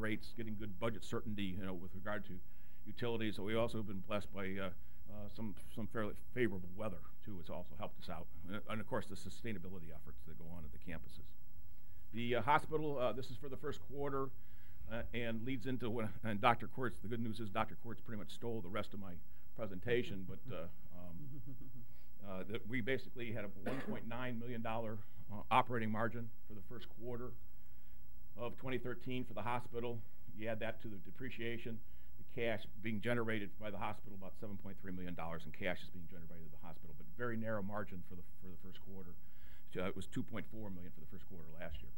rates, getting good budget certainty, with regard to utilities. So we also have been blessed by some fairly favorable weather too. It's also helped us out, and of course the sustainability efforts that go on at the campuses. The hospital. This is for the first quarter, and leads into when. And Dr. Quartz. The good news is Dr. Quartz pretty much stole the rest of my presentation, but that we basically had a $1.9 million operating margin for the first quarter of 2013 for the hospital. You add that to the depreciation, the cash being generated by the hospital, about $7.3 million in cash is being generated at the hospital, but very narrow margin for the first quarter. So it was $2.4 million for the first quarter last year.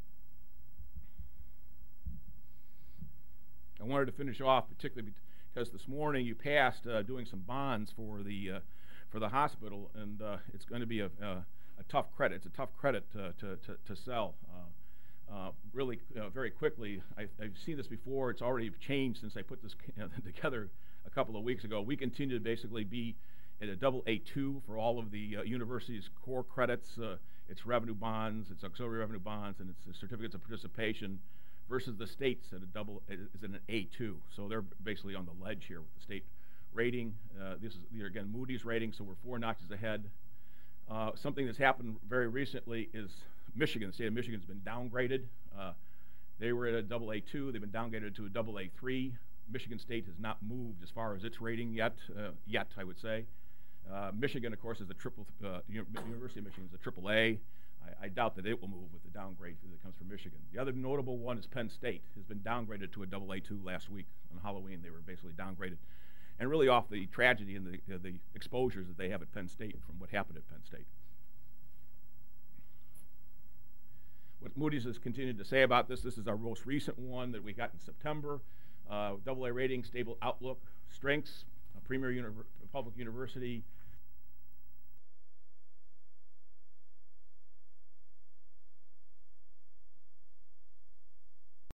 I wanted to finish off particularly because this morning you passed doing some bonds for the hospital, and it's going to be a tough credit. It's a tough credit to sell. Really, very quickly. I've seen this before. It's already changed since I put this together a couple of weeks ago. We continue to basically be at a AA2 for all of the university's core credits. It's revenue bonds, it's auxiliary revenue bonds, and it's the certificates of participation, versus the states at is an A2. So they're basically on the ledge here with the state rating. This is again Moody's rating, so we're 4 notches ahead. Something that's happened very recently is Michigan. The state of Michigan's been downgraded. They were at a AA2. They've been downgraded to a AA3. Michigan State has not moved as far as its rating yet, I would say. Michigan, of course, is a triple. University of Michigan is a AAA. I doubt that it will move with the downgrade that comes from Michigan. The other notable one is Penn State has been downgraded to a AA2 last week on Halloween. They were basically downgraded, and really off the tragedy and the exposures that they have at Penn State from what happened at Penn State. What Moody's has continued to say about this is our most recent one that we got in September. AA rating, stable outlook, strengths, a premier public university,